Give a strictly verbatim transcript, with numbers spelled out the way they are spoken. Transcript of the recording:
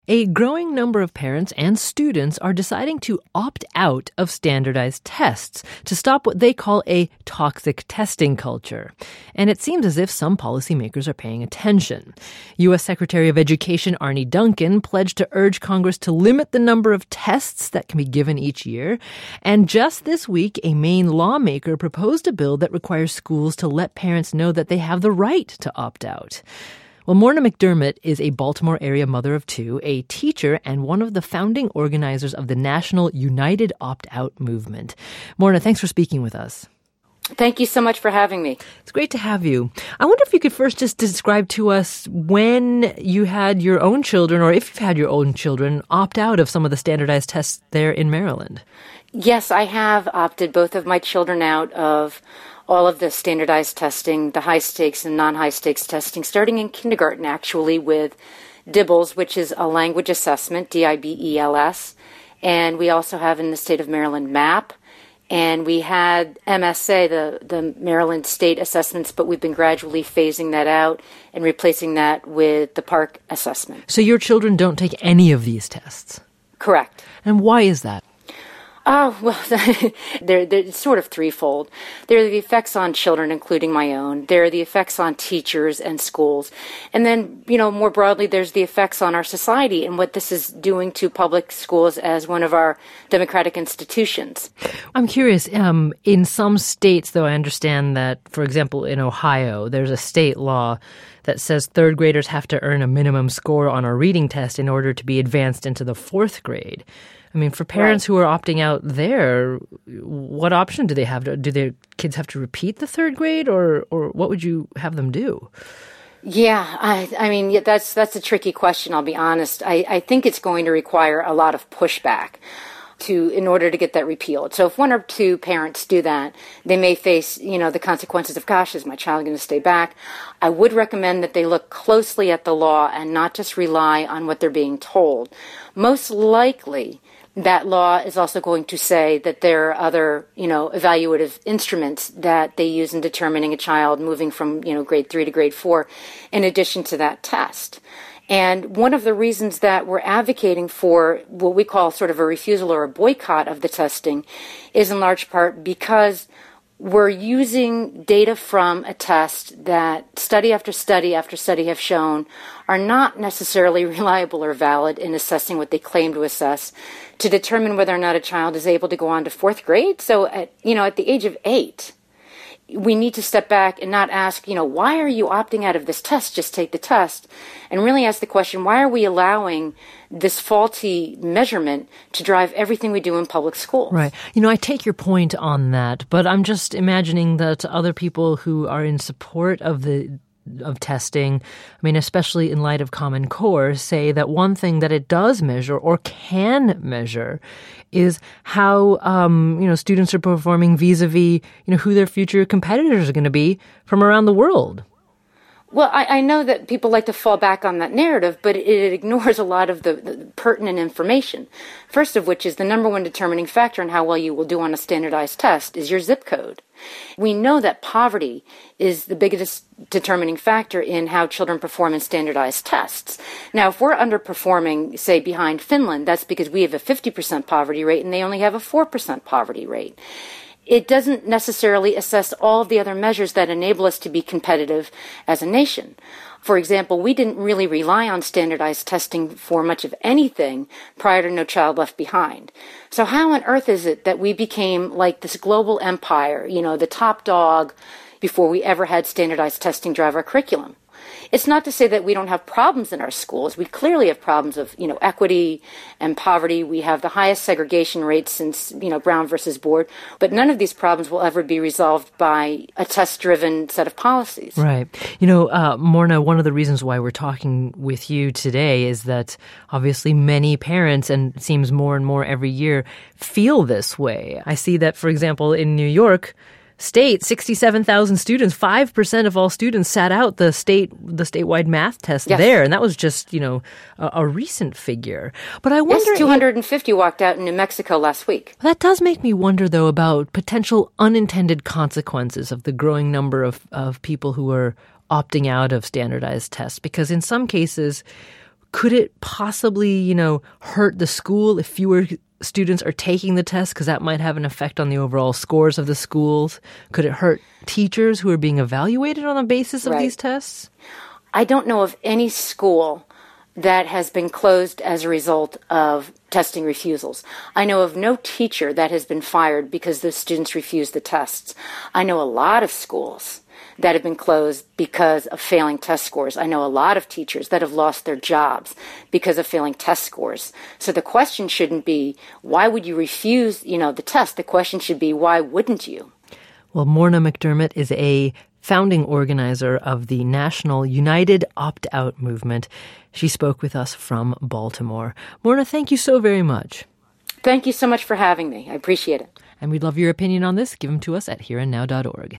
A growing number of parents and students are deciding to opt out of standardized tests to stop what they call a toxic testing culture. And it seems as if some policymakers are paying attention. U S Secretary of Education Arne Duncan pledged to urge Congress to limit the number of tests that can be given each year. And just this week, a Maine lawmaker proposed a bill that requires schools to let parents know that they have the right to opt out. Well, Morna McDermott is a Baltimore area mother of two, a teacher, and one of the founding organizers of the National United Opt-Out movement. Morna, thanks for speaking with us. Thank you so much for having me. It's great to have you. I wonder if you could first just describe to us when you had your own children, or if you've had your own children, opt out of some of the standardized tests there in Maryland. Yes, I have opted both of my children out of all of the standardized testing, the high-stakes and non-high-stakes testing, starting in kindergarten, actually, with DIBELS, which is a language assessment, D I B E L S. And we also have in the state of Maryland MAP. And we had M S A, the, the Maryland State Assessments, but we've been gradually phasing that out and replacing that with the Park Assessment. So your children don't take any of these tests? Correct. And why is that? Oh, well, they're, they're sort of threefold. There are the effects on children, including my own. There are the effects on teachers and schools. And then, you know, more broadly, there's the effects on our society and what this is doing to public schools as one of our democratic institutions. I'm curious, um, in some states, though, I understand that, for example, in Ohio, there's a state law that says third graders have to earn a minimum score on a reading test in order to be advanced into the fourth grade. I mean, for parents right. who are opting out there, what option do they have? Do their kids have to repeat the third grade, or or what would you have them do? Yeah, I, I mean, yeah, that's that's a tricky question, I'll be honest. I, I think it's going to require a lot of pushback to in order to get that repealed. So if one or two parents do that, they may face, you know, the consequences of, gosh, is my child going to stay back? I would recommend that they look closely at the law and not just rely on what they're being told. Most likely, that law is also going to say that there are other, you know, evaluative instruments that they use in determining a child moving from, you know, grade three to grade four, in addition to that test. And one of the reasons that we're advocating for what we call sort of a refusal or a boycott of the testing is in large part because we're using data from a test that study after study after study have shown are not necessarily reliable or valid in assessing what they claim to assess to determine whether or not a child is able to go on to fourth grade. So, at, you know, at the age of eight, we need to step back and not ask, you know, why are you opting out of this test? Just take the test. And really ask the question, why are we allowing this faulty measurement to drive everything we do in public schools? Right. You know, I take your point on that, but I'm just imagining that other people who are in support of the of testing, I mean, especially in light of Common Core, say that one thing that it does measure or can measure is how, um, you know, students are performing vis-a-vis, you know, who their future competitors are going to be from around the world. Well, I, I know that people like to fall back on that narrative, but it, it ignores a lot of the, the pertinent information. First of which is the number one determining factor in how well you will do on a standardized test is your zip code. We know that poverty is the biggest determining factor in how children perform in standardized tests. Now, if we're underperforming, say, behind Finland, that's because we have a fifty percent poverty rate and they only have a four percent poverty rate. It doesn't necessarily assess all of the other measures that enable us to be competitive as a nation. For example, we didn't really rely on standardized testing for much of anything prior to No Child Left Behind. So how on earth is it that we became like this global empire, you know, the top dog, before we ever had standardized testing drive our curriculum? It's not to say that we don't have problems in our schools. We clearly have problems of, you know, equity and poverty. We have the highest segregation rates since, you know, Brown versus Board. But none of these problems will ever be resolved by a test-driven set of policies. Right. You know, uh, Morna, one of the reasons why we're talking with you today is that obviously many parents, and it seems more and more every year, feel this way. I see that, for example, in New York State, sixty-seven thousand students, five percent of all students sat out the state, the statewide math test yes. there. And that was just, you know, a, a recent figure. But I wonder... Yes, two hundred fifty walked out in New Mexico last week. That does make me wonder, though, about potential unintended consequences of the growing number of, of people who are opting out of standardized tests. Because in some cases, Could it possibly, you know, hurt the school if fewer students are taking the test because that might have an effect on the overall scores of the schools? Could it hurt teachers who are being evaluated on the basis of Right. these tests? I don't know of any school that has been closed as a result of testing refusals. I know of no teacher that has been fired because the students refused the tests. I know a lot of schools that have been closed because of failing test scores. I know a lot of teachers that have lost their jobs because of failing test scores. So the question shouldn't be, why would you refuse, you know, the test? The question should be, why wouldn't you? Well, Morna McDermott is a founding organizer of the National United Opt-Out Movement. She spoke with us from Baltimore. Morna, thank you so very much. Thank you so much for having me. I appreciate it. And we'd love your opinion on this. Give them to us at here and now dot org.